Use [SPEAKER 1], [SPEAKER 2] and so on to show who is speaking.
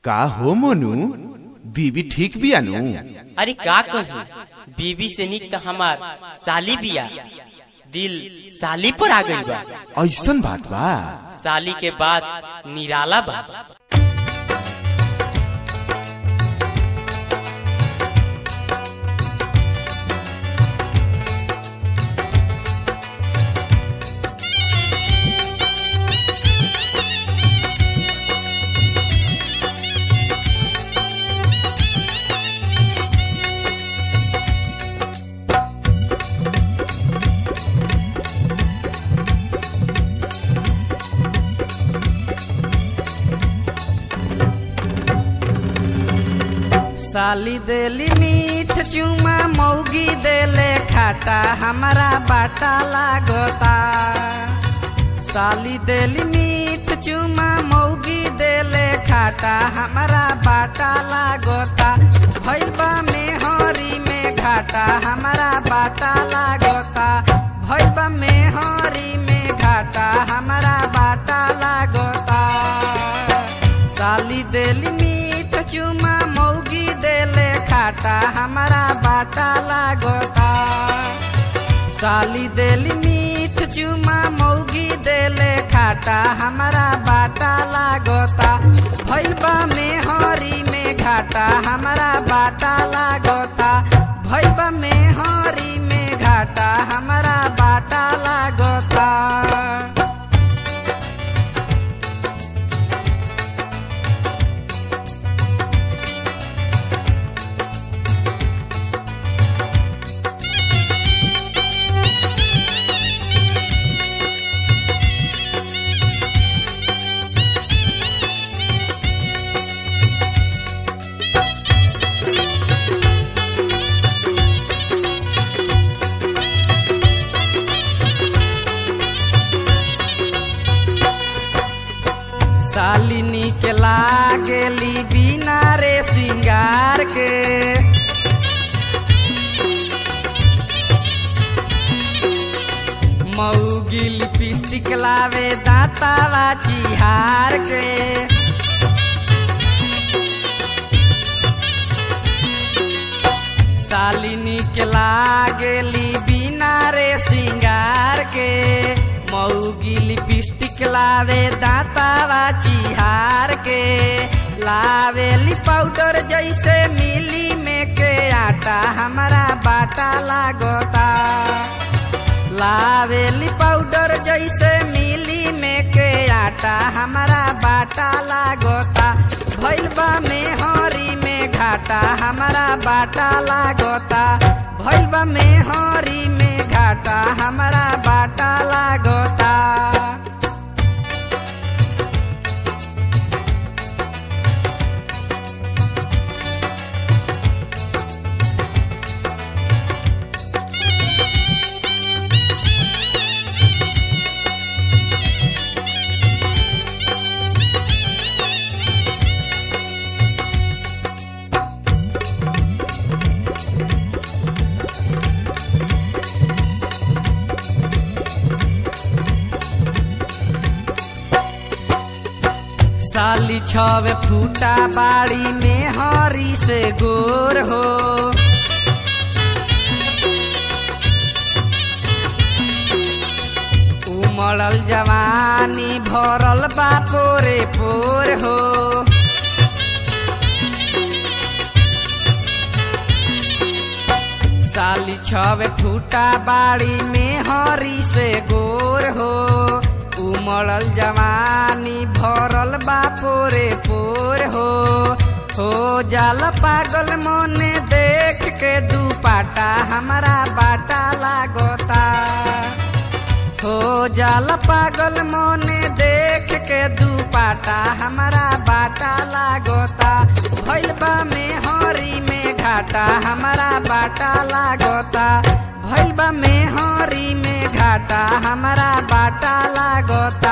[SPEAKER 1] का हो मोनू, बीबी ठीक बिया नु?
[SPEAKER 2] अरे का कहूँ, बीबी से निक तो हमार साली बिया। दिल साली पर आ गई बा।
[SPEAKER 1] ऐसन बात बा?
[SPEAKER 2] साली के बाद निराला बा।
[SPEAKER 3] साली देली मीठ चुमा, मौगी देले खाटा, हमारा बाटा लागता। साली देली मीठ चुमा, मौगी देले खाटा, हमारा बाटा लागता। भैबा में हरी में घाटा, हमारा बाटा लागता। भैबा में हरी में घाटा, हमारा बाटा लागता। साली देली मीठ चुमा, मौगी देले खाटा, हमारा बाटा लागता। साली देली मीठ चुमा, मौगी देले खाटा, हमारा बाटा लागता। भैबा में हरी में घाटा, हमारा बाटा लागता। भैबा में हरी में घाटा, हमारा बाटा लागता। सालिनी के लागेली बिना रे सिंगार के, मौगी लिपस्टिक लावे दांतावा चिहार के। सालिनी के लागेली बिना रे सिंगार के, मौगी लिपस्टिक लावे दांतावा चिहार के। लावेली पाउडर जैसे मिली में के आटा, हमारा बाटा लागता। लावेली पाउडर जैसे मिली में के आटा, हमारा बाटा लागता। भैबा में हरी में घाटा, हमारा बाटा लागता। भैबा में हरी में घाटा, हमारा बाटा लागता। साली छवे फूटा, बाड़ी में हरी से गोर हो। उमड़ल जवानी भरल बा पोरे पोर हो। साली छवे फूटा, बाड़ी में हरी से गोर हो। उमड़ल जवानी भरल बा पोरे पोर हो जाल पागल मोने देख के दुपाटा, हमारा बाटा लागता। हो जाल पागल मोने देख के दुपाटा, हमारा बाटा लागता। भैबा में हरी में घाटा, हमारा बाटा लागता। भैबा में हरी में घाटा, हमारा बाटा लागता।